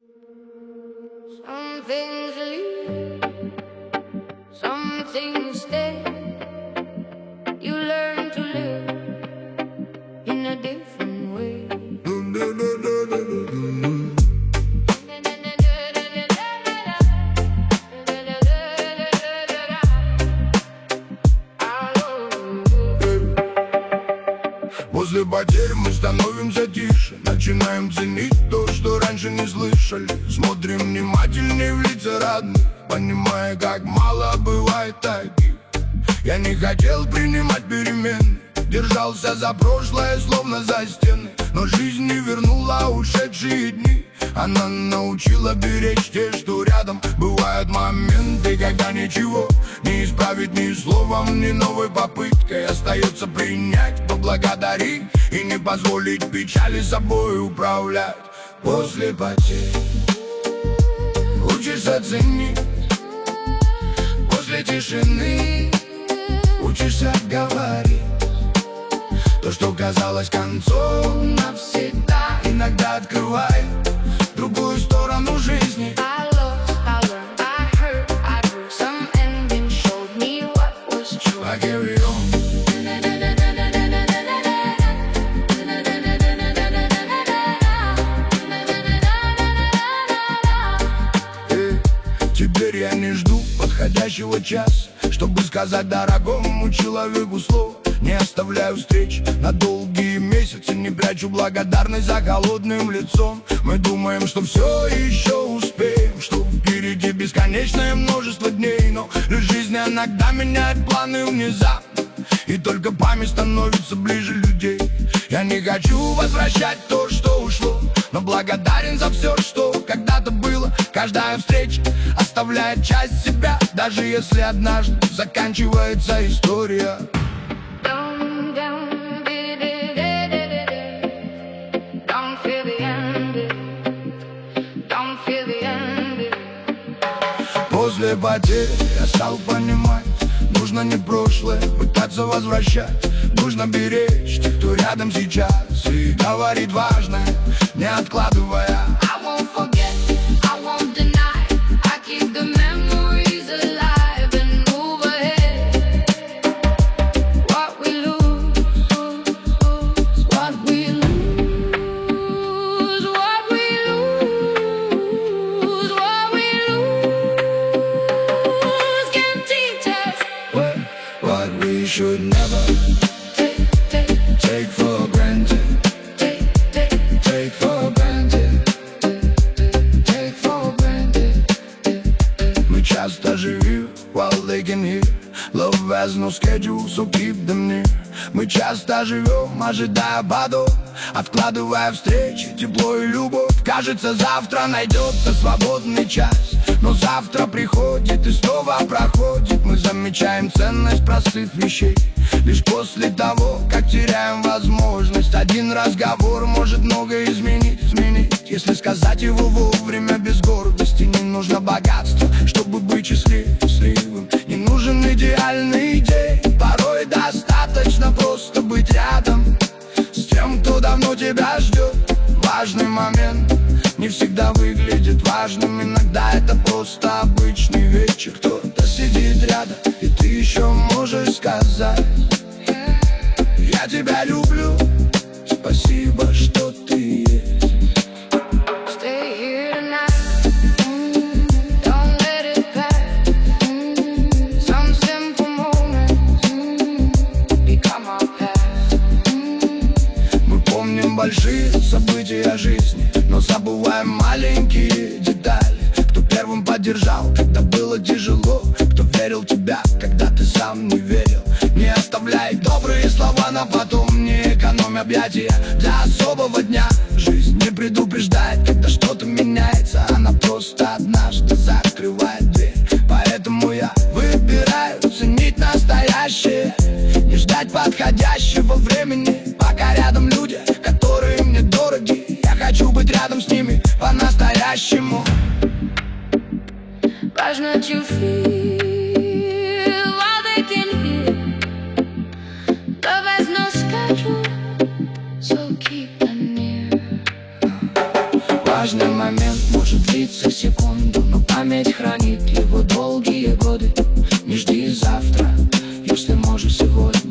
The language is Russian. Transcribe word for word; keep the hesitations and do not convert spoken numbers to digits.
Some things leave, some things stay. You learn to live in a different way. После потерь мы становимся тише, начинаем ценить то, что раньше не слышали. Смотрим внимательнее в лица родных, понимая, как мало бывает таких. Я не хотел принимать перемены, держался за прошлое, словно за стены. Но жизнь не вернула ушедшие дни. Она научила беречь те, что рядом. Бывают моменты, когда ничего не исправить ни словом, ни новой попыткой. Остается принять, поблагодарить и не позволить печали собой управлять. После потерь учишься ценить, после тишины учишься говорить то, что казалось концом навсегда, иногда открывает другую сторону жизни. I lost, I learned, I hurt, I grew. Some ending showed me what was true. I carry on. Э, теперь я не жду подходящего часа, чтобы сказать дорогому человеку слово. Не оставляю встреч на долгие месяцы, не прячу благодарность за холодным лицом. Мы думаем, что все еще успеем, что впереди бесконечное множество дней. Но жизнь иногда меняет планы внезапно, и только память становится ближе людей. Я не хочу возвращать то, что ушло, но благодарен за все, что когда-то было. Каждая встреча оставляет часть себя, даже если однажды заканчивается история. Don't, don't, di- di- di- di- di- don't feel the end. Don't feel the end. После потерь я стал понимать, нужно не прошлое пытаться возвращать. Нужно беречь тех, кто рядом сейчас, и говорить важное, не откладывая. I won't forget, I won't deny. I keep the memories alive and move ahead. What we lose, what we lose, what we lose, what we lose can teach us. What, what we should never Take, take, take for granted. take, take, Take for granted. take for granted. Мы часто живем while they can hear. Love has no schedule, so keep them near. Мы часто живем, ожидая подол, откладывая встречи, тепло и любовь. Кажется, завтра найдется свободный час, но завтра приходит и снова проходит. Мы замечаем ценность простых вещей лишь после того, как теряем возможность. Один разговор может многое изменить, изменить, если сказать его вовремя без гордости. Не нужно богатство, чтобы быть счастливым, не нужен идеальный день. Порой достаточно просто быть рядом с тем, кто давно тебя ждет. Важный момент не всегда выглядит важным, иногда это просто обычный вечер. Кто-то сидит рядом, и ты еще можешь сказать: я тебя люблю, спасибо, что ты есть. Stay here tonight. Mm, don't let it pass. Mm, some simple moments mm, become our past. Mm, Мы помним большие события жизни, но забываем маленькие детали. Кто первым поддержал, когда было тяжело, кто верил в тебя, когда ты сам не верил. Не оставляй добрые слова на потом, не экономь объятия для особого дня. Жизнь не предупреждает, когда что-то меняется, она просто однажды закрывает дверь. Поэтому я выбираю ценить настоящее, не ждать подходящего времени, пока рядом люди, которые мне дороги. Я хочу быть рядом с ними по-настоящему. важно to feel while they can hear. Love has no schedule, so keep them near. важный момент может длиться секунду, но память хранит его долгие годы. Не жди завтра, если можешь сегодня.